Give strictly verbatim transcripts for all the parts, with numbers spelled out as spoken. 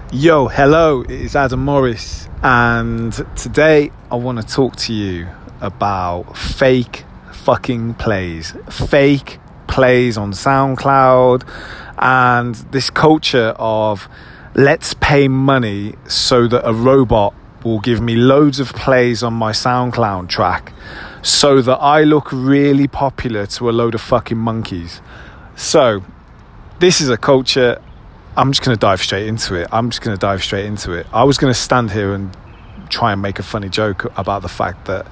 Yo, hello, it's Adam Morris, and today I want to talk to you about fake fucking plays. Fake plays on SoundCloud and this culture of let's pay money so that a robot will give me loads of plays on my SoundCloud track so that I look really popular to a load of fucking monkeys. So, this is a culture. I'm just going to dive straight into it. I'm just going to dive straight into it. I was going to stand here and try and make a funny joke about the fact that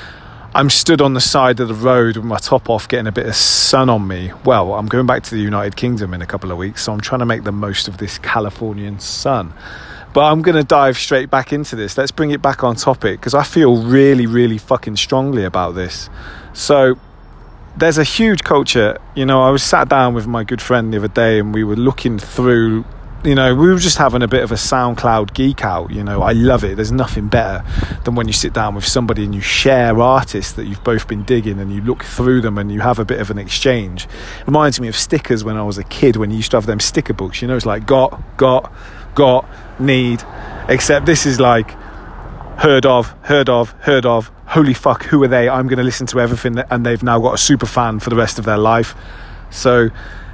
I'm stood on the side of the road with my top off getting a bit of sun on me. Well, I'm going back to the United Kingdom in a couple of weeks, so I'm trying to make the most of this Californian sun. But I'm going to dive straight back into this. Let's bring it back on topic because I feel really, really fucking strongly about this. So there's a huge culture. You know, I was sat down with my good friend the other day and we were looking through, you know, we were just having a bit of a SoundCloud geek out. You know, I love it. There's nothing better than when you sit down with somebody and you share artists that you've both been digging and you look through them and you have a bit of an exchange. It reminds me of stickers when I was a kid, when you used to have them sticker books. You know, it's like got, got, got, need, except this is like heard of, heard of, heard of, holy fuck, who are they? I'm going to listen to everything that, and they've now got a super fan for the rest of their life. So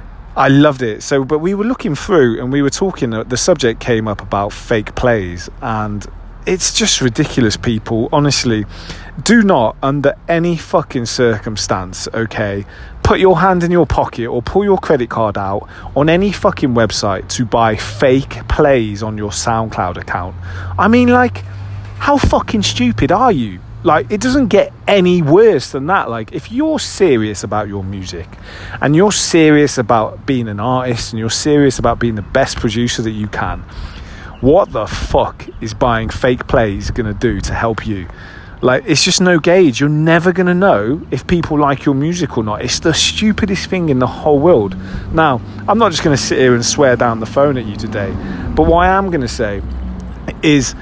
I loved it. So, but we were looking through and we were talking, the subject came up about fake plays, and it's just ridiculous, people. Honestly, do not, under any fucking circumstance, okay, put your hand in your pocket or pull your credit card out on any fucking website to buy fake plays on your SoundCloud account. I mean, like, how fucking stupid are you? Like, it doesn't get any worse than that. Like, if you're serious about your music and you're serious about being an artist and you're serious about being the best producer that you can, what the fuck is buying fake plays going to do to help you? Like, it's just no gauge. You're never going to know if people like your music or not. It's the stupidest thing in the whole world. Now, I'm not just going to sit here and swear down the phone at you today, but what I am going to say is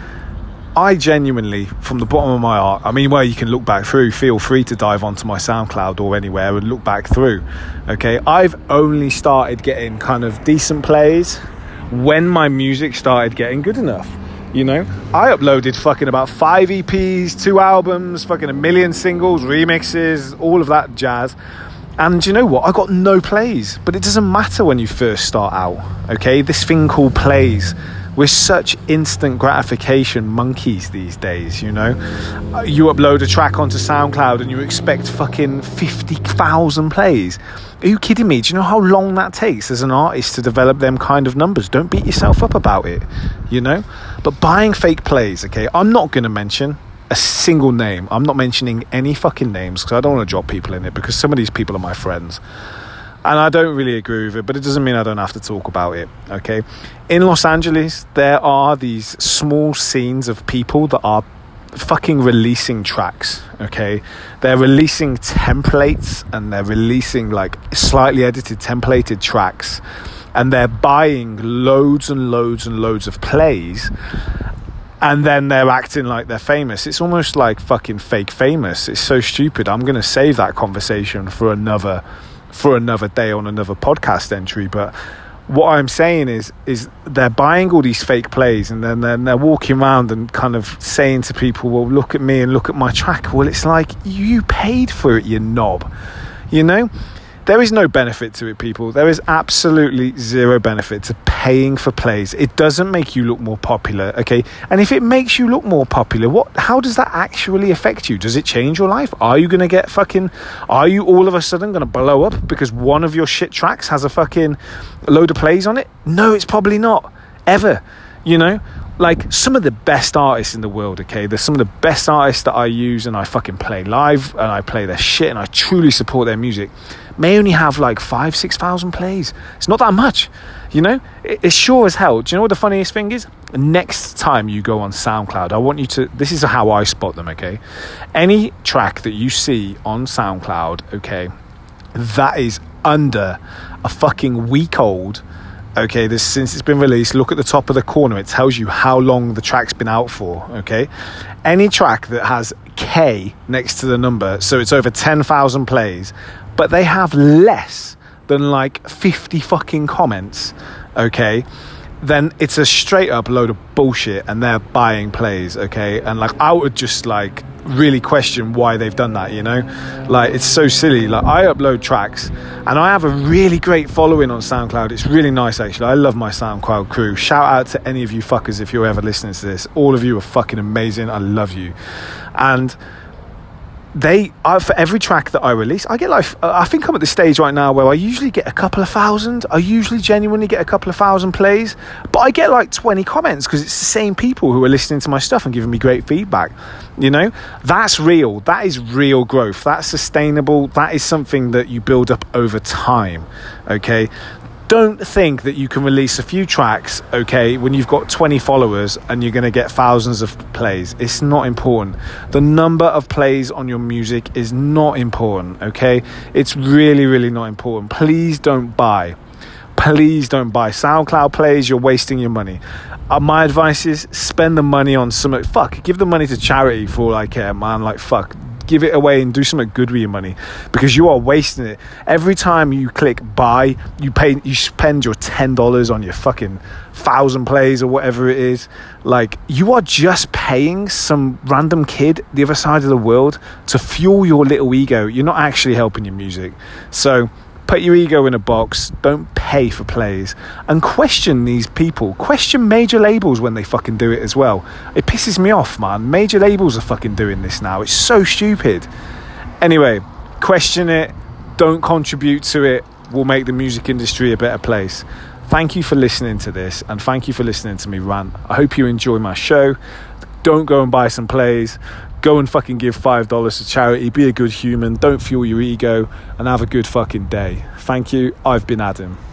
I genuinely, from the bottom of my heart, I mean, where you can look back through, feel free to dive onto my SoundCloud or anywhere and look back through, okay? I've only started getting kind of decent plays when my music started getting good enough, you know? I uploaded fucking about five E Ps, two albums, fucking a million singles, remixes, all of that jazz. And you know what? I got no plays, but it doesn't matter when you first start out, okay? This thing called plays. We're such instant gratification monkeys these days, you know? You upload a track onto SoundCloud and you expect fucking fifty thousand plays. Are you kidding me? Do you know how long that takes as an artist to develop them kind of numbers? Don't beat yourself up about it, you know? But buying fake plays, okay? I'm not going to mention a single name. I'm not mentioning any fucking names because I don't want to drop people in it because some of these people are my friends. And I don't really agree with it, but it doesn't mean I don't have to talk about it, okay? In Los Angeles, there are these small scenes of people that are fucking releasing tracks, okay? They're releasing templates and they're releasing, like, slightly edited, templated tracks. And they're buying loads and loads and loads of plays. And then they're acting like they're famous. It's almost like fucking fake famous. It's so stupid. I'm going to save that conversation for another... for another day on another podcast entry. But what I'm saying is is they're buying all these fake plays and then then they're walking around and kind of saying to people, well, look at me and look at my track. Well, it's like, you paid for it, you knob. You know, there is no benefit to it, people. There is absolutely zero benefit to paying for plays. It doesn't make you look more popular, okay? And if it makes you look more popular, what? How does that actually affect you? Does it change your life? Are you going to get fucking... Are you all of a sudden going to blow up because one of your shit tracks has a fucking load of plays on it? No, it's probably not. Ever. You know? Like, some of the best artists in the world, okay? There's some of the best artists that I use and I fucking play live and I play their shit and I truly support their music. May only have like five, six thousand plays. It's not that much, you know? It's sure as hell. Do you know what the funniest thing is? Next time you go on SoundCloud, I want you to... This is how I spot them, okay? Any track that you see on SoundCloud, okay, that is under a fucking week old... Okay, this since it's been released, look at the top of the corner. It tells you how long the track's been out for, okay? Any track that has K next to the number, so it's over ten thousand plays, but they have less than like fifty fucking comments, okay? then it's a straight up load of bullshit and they're buying plays, okay? And like, I would just like really question why they've done that, you know? Like, it's so silly. Like, I upload tracks and I have a really great following on SoundCloud. It's really nice, actually. I love my SoundCloud crew. Shout out to any of you fuckers if you're ever listening to this. All of you are fucking amazing. I love you. And they I, for every track that I release, I get like, I think I'm at the stage right now where I usually get a couple of thousand. I usually genuinely get a couple of thousand plays, but I get like twenty comments because it's the same people who are listening to my stuff and giving me great feedback. You know, that's real. That is real growth. That's sustainable. That is something that you build up over time. Okay. Don't think that you can release a few tracks, okay, when you've got twenty followers and you're going to get thousands of plays. It's not important. The number of plays on your music is not important, okay? It's really, really not important. Please don't buy. Please don't buy SoundCloud plays. You're wasting your money. Uh, my advice is spend the money on something. Fuck, give the money to charity for all I care, man. Like, fuck. Give it away and do something good with your money, because you are wasting it. Every time you click buy, you pay, you spend your ten dollars on your fucking thousand plays or whatever it is. Like, you are just paying some random kid the other side of the world to fuel your little ego. You're not actually helping your music. So put your ego in a box. Don't pay for plays. And question these people. Question major labels when they fucking do it as well. It pisses me off, man. Major labels are fucking doing this now. It's so stupid. Anyway, question it. Don't contribute to it. Will make the music industry a better place. Thank you for listening to this, and thank you for listening to me rant. I hope you enjoy my show. Don't go and buy some plays. Go and fucking give five dollars to charity. Be a good human. Don't fuel your ego, and have a good fucking day. Thank you. I've been Adam.